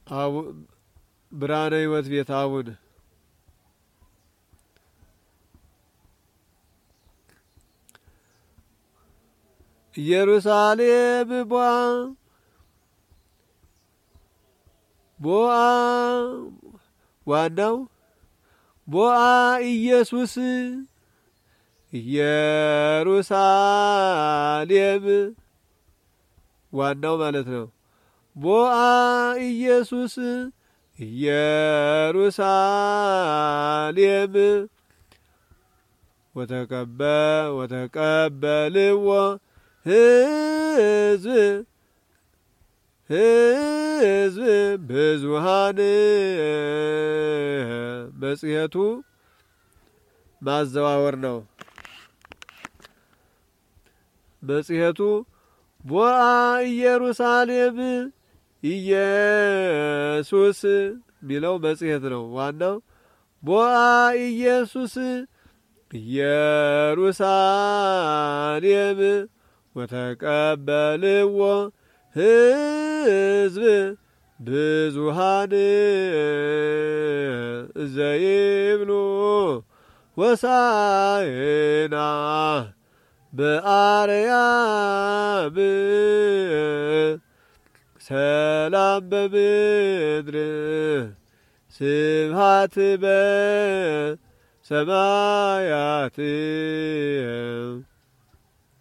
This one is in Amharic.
ብርሃነ ሕይወት ቤት አቡነ ኢየሩሳሌም ቦአ ዋናው ቦአ ኢየሱስ ኢየሩሳሌም ዋናው ማለት ነው። ቦአ ኢየሱስ ኢየሩሳሌም ወተቀበልዎ ሕዝብ ብዙሃን መጽሔቱ ማዘዋወር ነው። መጽሔቱ ቦአ ኢየሩሳሌም ኢየሱስ ሚለው መጽሔት ነው። ዋናው ቦአ ኢየሱስ ኢየሩሳሌም ወተቀበልዎ ሕዝብ ብዙሃን ዘይብሉ ወሳይና በአርያም ሰላም በምድር ስብሐት በሰማያት